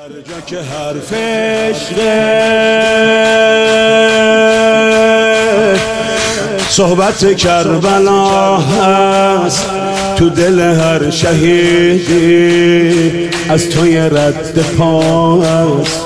هر جا که حرف عشقه صحبت کربلا هست، تو دل هر شهیدی از توی رد پا هست.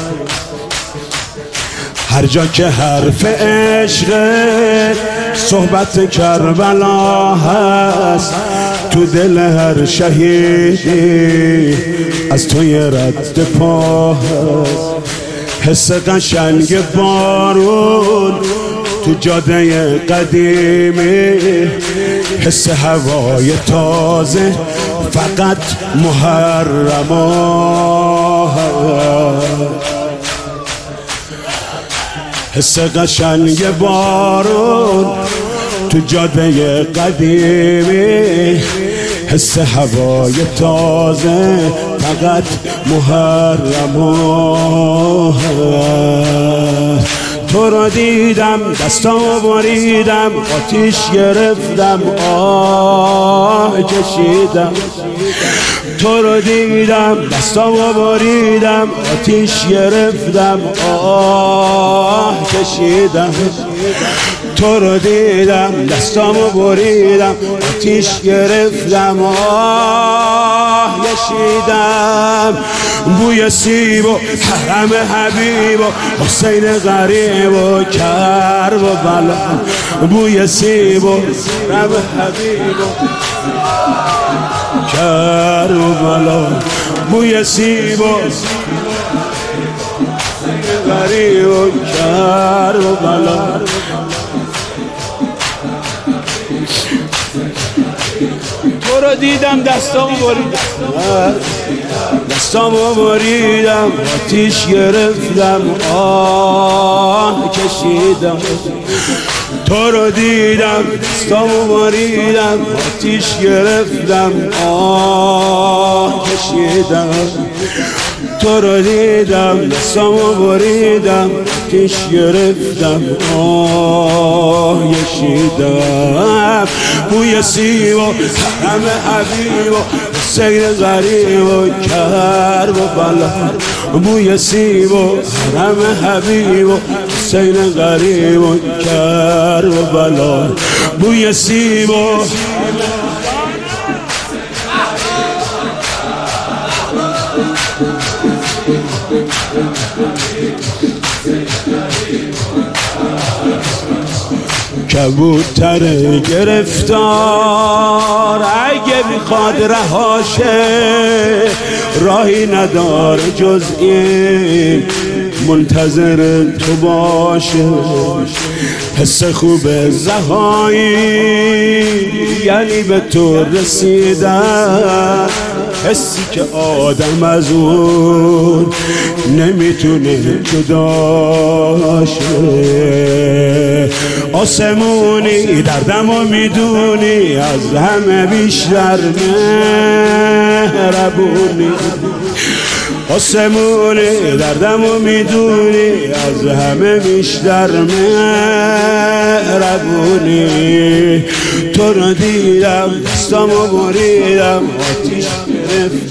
هر جا که حرف عشقه صحبت کربلا هست، تو دل هر شهیدی از توی رد پا هست. حس قشنگ بارون تو جاده قدیمی، حس هوای تازه فقط محرما، حس قشنگ بارون تو جاده قدیمی، حس هوای تازه فقط محرما. تو رو دیدم دستامو بریدم، آتیش گرفتم آه کشیدم. تو رو دیدم دستامو بریدم، آتیش گرفتم آه کشیدم. تو رو دیدم دستامو بریدم، آتیش گرفتم آه کشیدم. بوی سیب و حرم حبیب و حسین غریب و کرب و بلا، بوی سیب و حرم حبیب و کرب و بلا، بوی سیب و غریب و کرب و بلا. تو رو دیدم دستامو بریدم، آتیش گرفتم آه کشیدم. تو رو دیدم دستامو بریدم، آتیش گرفتم آه کشیدم. تو رو دیدم دستامو بریدم، آتیش گرفتم آه کشیدم. بوی سیب و حرم حبیب و حسین غریب و کرب و بلا، بوی سیب و حرم حبیب و حسین غریب و کرب و بلا، بوی سیب و کبوتر گرفتار اگه میخواد رهاشه، راهی نداره جز این منتظر تو باشه. حس خوب زهایی یعنی به تو رسیدن، حسی که آدم از اون نمیتونه جدا شه. آسمونی دردمو میدونی، از همه بیشتر مهربونی. آسمونی دردمو میدونی، از همه بیشتر مهربونی. تو رو دیدم دستامو بریدم، آتیش گرفت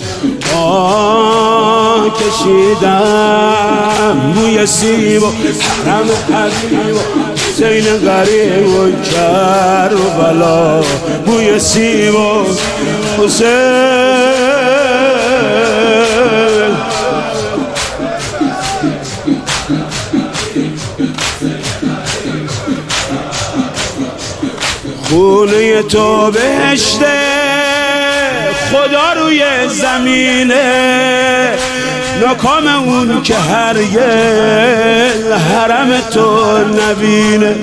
آه کشیدم. بوی سیب و حرم حبیب و حسین غریب و کرب و بلا، بوی سیب و حسین. خونه تو بهشته، خدا روی زمینه، ناکام اون که هرگز حرم تو نبینه.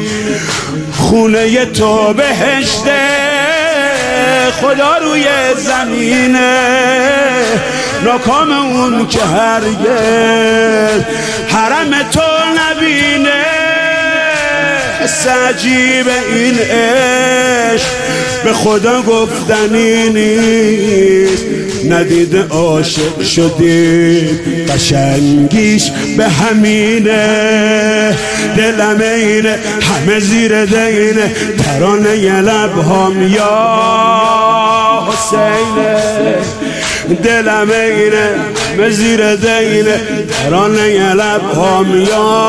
خونه تو بهشته، خدا روی زمینه، ناکام اون که هرگز حرم تو نبینه. حس عجیب این عشق به خدا گفتنی نیست، ندیده عاشق شدیم قشنگیش به همینه. دلم اینه همه زیر دینه، ترانه ی لبهام یا حسینه. دلم اینه چشم زیر دینه ترانه لبهام یا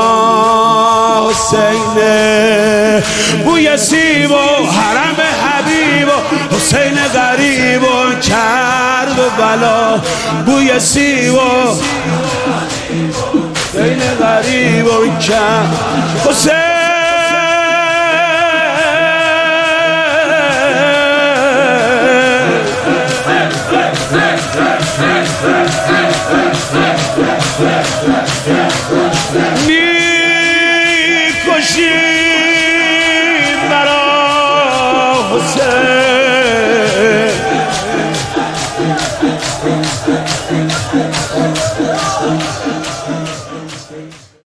حسینه بوی سیب و حرم حبیب و حسین غریب و کرد و بلا بوی سیب و حسین غریب و کرد حسین